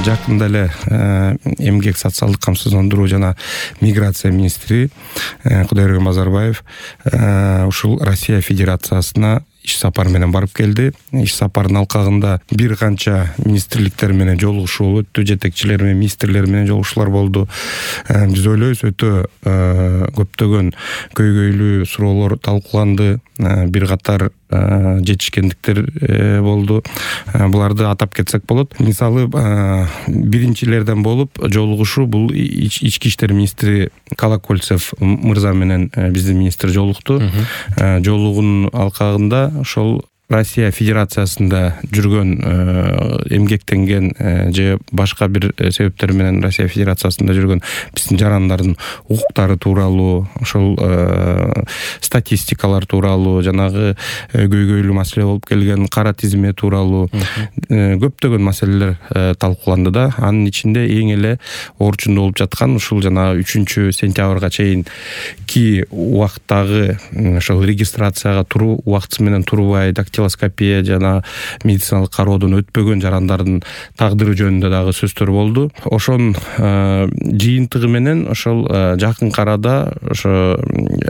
жакында эле эмгек социалдык камсыздандыруу жана миграция министри Кудайберген Базарбаев ушул Россия Федерациясына иш сапар менен барып келди. Иш сапардын алкагында бир канча министрликтер менен жолугушуу өттү, жетекчилер менен, министрлер менен жолугушуулар болду. Биз ойлойбуз өтө көптөгөн көйгөйлүү суроолор талкууланды, бир катар жетишкендиктер болду. Буларды атап кетсек болот. Мисалы, биринчилерден болуп жолугушуу бул ички иштер министри Колокольцев мырза менен биздин министр жолукту. Жолугуунун алкагында ошол Россия Федерациясында жүргөн эмгектенген же башка бир себептер менен Россия Федерациясында жүргөн биздин жарандардын укуктары тууралуу, ошол статистикалар тууралуу, жанагы көйгөйлүү маселе болуп келген кара тизме тууралуу көптөгөн маселелер талкууланды да. Анын ичинде эң эле орчунда болуп жаткан ушул жана 3 сентябрга чейинки убакыттагы ошол регистрацияга туруу убакыты менен турбай дактилоскопия жана медициналык кароодон өтпөгөн жарандардын тагдыры жөнүндө дагы сөздөр болду. Ошонун жыйынтыгы менен ошол жакын арада ошо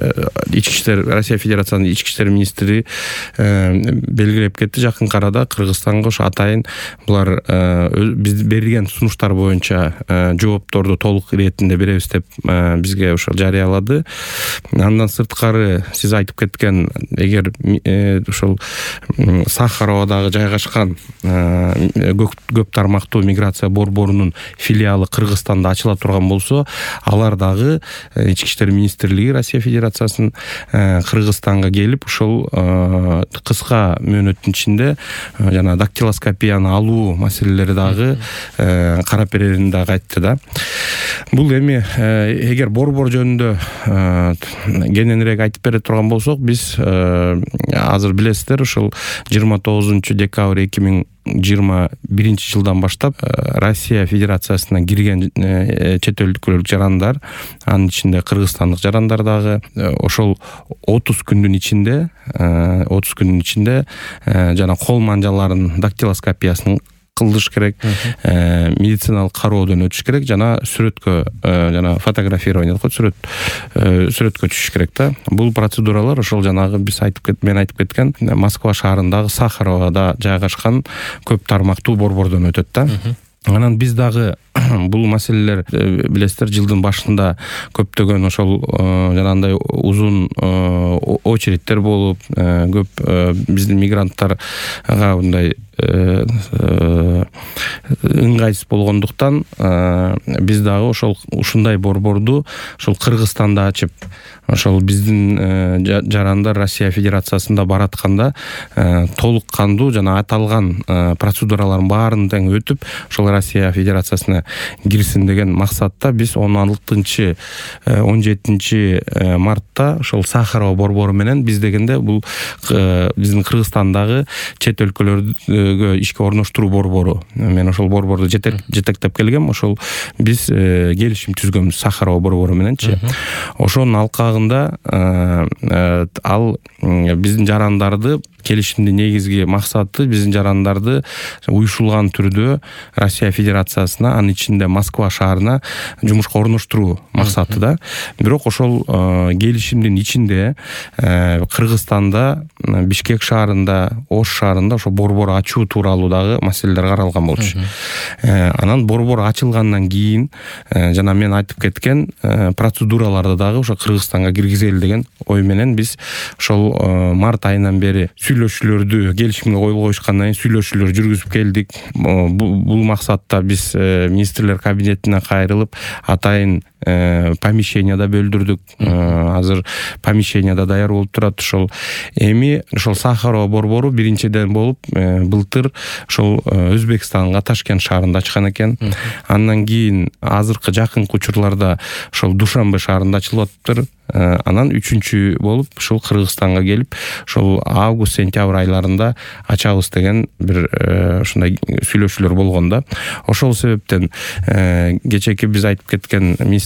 Россия Федерациясынын ички иштер министри белгилеп кетти. Жакын арада Кыргызстанга ошо атайын булар биз берген сунуштар боюнча жоопторду толук иретинде беребиз деп бизге ошо жарыялады. Андан сырткары сиз айтып кеткен, эгер ошол Сахаровадагы жайгашкан көп тармактуу миграция борборунун филиалы Кыргызстанда ачыла турган болсо, алар дагы ички иштер министрлиги Россия Федерациясынын Кыргызстанга келип ушул кыска мөөнөттүн ичинде жана дактилоскопияны алуу маселелери дагы карап берерин дагы айтты да. Бул эми эгер борбор жөнүндө кененирээк айтып бере турган болсок, биз азыр билесиздер, ушул 29 декабрь 2021 жылдан баштап Россия Федерациясына кирген чет өлкөлүк жарандар, анын ичинде кыргызстандык жарандар дагы ошол 30 күндүн ичинде жана кол манжаларын дактилоскопиясын кылдырыш керек, медициналык кароодон өтүш керек, жана сүрөткө жана фотографирование дейт го, сүрөткө түшүш керек да. Бул процедуралар ошол жанагы мен айтып кеткен Москва шаарындагы Сахаровада жайгашкан көп тармактуу борбордон өтөт да. Анан биз дагы бул маселелер билесиздер, жылдын башында көптөгөн ошол жанагындай узун очередтер болуп, көп биздин мигранттарга мындай ыңгайсыз болгондуктан биз дагы ушундай борборду ошол Кыргызстанда ачып, ошол биздин жарандар Россия Федерациясында баратканда толук кандуу жана аталган процедуралардын баарын тең өтүп, ошол Россия Федерациясына кирсин деген максатта биз 16-17 мартта ошол Сахарова борбору менен, биз дегенде бул биздин Кыргызстандагы чет өлкөлөргө ишке орноштуруу борбору. Мен ошол борборду жетектеп келгем. Ошол биз келишим түзгөнбүз Сахарова борбору мененчи. Ошонун алкагында ал биздин жарандарды, келишимдин негизги максаты биздин жарандарды уюшулган түрдө Россия Федерациясына, анын ичинде Москва шаарына жумушка орноштуруу максаты да. Бирок ошол келишимдин ичинде Кыргызстанда, Бишкек шаарында, Ош шаарында ошо борбор ачуу тууралуу дагы маселелер каралган болчу. Анан борбор ачылгандан кийин жана мен айтып кеткен процедураларды дагы ошо Кыргызстанга киргизели деген ой менен биз ошол март айынан бери сүйлөшүүлөрдү, келишимге кол коюшкандан кийин сүйлөшүүлөр жүргүзүп келдик. Бул максатта биз министрлер кабинетине кайрылып, атайын помещенияда бөлдүрдүк. Азыр помещенияда даяр болуп турат. Ошол эми ошол Сахарова борбору биринчиден болуп былтыр ошол Өзбекстанга Ташкент шаарында ачкан экен. Андан кийин азыркы жакынкы учурларда ошол Душанбе шаарында ачылып атыптыр. Анан 3-чү болуп ушул Кыргызстанга келип, ошол август-сентябрь айларында ачабыз деген бир ушундай сүйлөшүүлөр болгон да. Ошол себептен кечээки биз айтып кеткен министр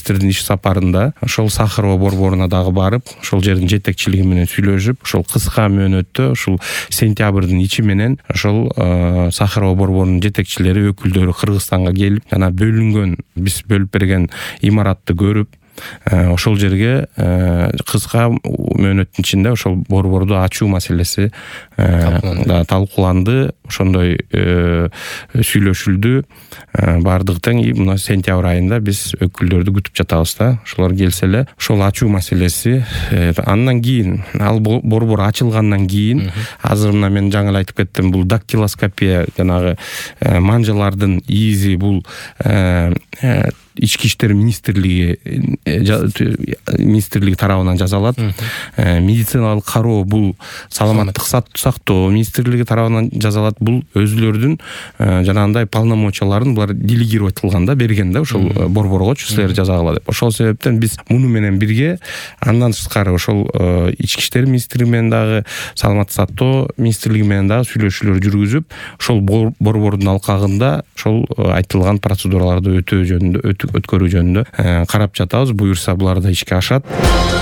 министрдин иш сапарында ошол Сахарова борборуна дагы барып, ошол жердин жетекчилиги менен сүйлөшүп, ошол кыска мөөнөттө, ушул сентябрдын ичи менен ошол Сахарова борборунун жетекчилери, өкүлдөрү Кыргызстанга келип, жана бөлүнгөн, биз бөлүп берген имаратты көрүп, ошол жерге кыска мөөнөттүн ичинде ошол борборду ачуу маселеси талкууланды. Ошондой сүйлөшүлдү. Бардыгы тең мына сентябрь айында биз өкүлдөрдү күтүп жатабыз да. Ошолор келсе эле ошол ачуу маселеси. Андан кийин, ал борбор ачылгандан кийин, азыр мына мен жаңы эле айтып кеттим, бул дактилоскопия, жанагы манжалардын изи бул Ички иштер министрлиги тарабынан жасалат. Медициналык кароо бул саламаттык сактоо министрлиги тарабынан жасалат. Бул өзүлөрдүн жанагындай полномочияларын булар делегироватылган да, берген да ошол борборгочу, силер жасагыла деп. Ошол себептен биз муну менен бирге андан тышкары ошол Ички иштер министрлиги менен дагы, саламаттык сактоо министрлиги менен дагы сүйлөшүүлөр жүргүзүп, ошол борбордун алкагында ошол айтылган процедураларды өткөрүү жөнүндө карап жатабыз. Буюрса булар да ишке ашат.